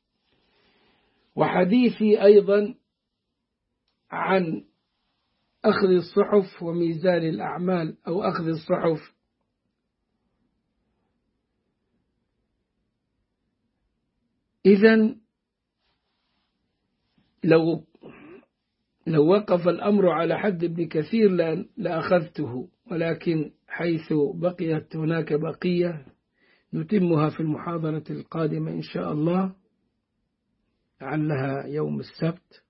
وحديثي أيضا عن أخذ الصحف وميزان الأعمال، أو أخذ الصحف. إذن لو لو وقف الأمر على حد ابن كثير لأخذته، ولكن حيث بقيت هناك بقية نتمها في المحاضرة القادمة إن شاء الله، لعلها يوم السبت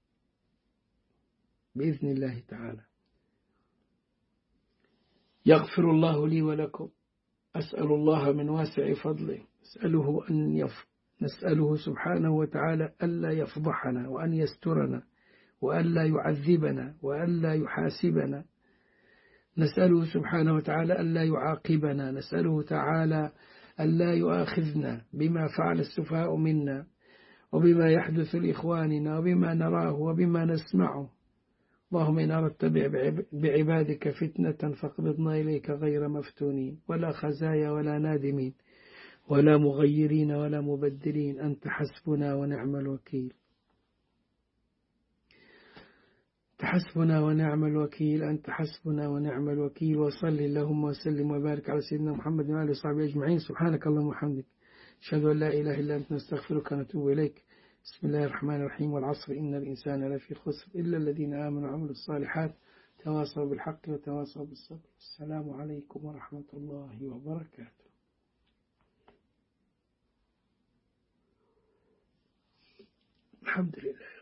بإذن الله تعالى. يغفر الله لي ولكم. أسأل الله من واسع فضله أسأله أن يف... نسأله سبحانه وتعالى ألا يفضحنا وأن يسترنا وألا يعذبنا وألا يحاسبنا. نسأله سبحانه وتعالى ألا يعاقبنا. نسأله تعالى ألا يؤاخذنا بما فعل السفهاء منا وبما يحدث لإخواننا وبما نراه وبما نسمعه. اللهم إن أردت بعبادك فتنة فاقبضنا إليك غير مفتونين ولا خزايا ولا نادمين ولا مغيرين ولا مبدلين، أنت حسبنا ونعم الوكيل. حسبنا ونعم الوكيل، أنت حسبنا ونعم الوكيل. وصل اللهم وسلم وبارك على سيدنا محمد وعلى آله وصحبه أجمعين. سبحانك اللهم وبحمدك، أشهد أن لا إله إلا أنت، نستغفرك ونتوب إليك. بسم الله الرحمن الرحيم. والعصر إن الإنسان لفي خسر إلا الذين آمنوا وعملوا الصالحات تواصوا بالحق وتواصوا بالصبر. السلام عليكم ورحمة الله وبركاته. الحمد لله.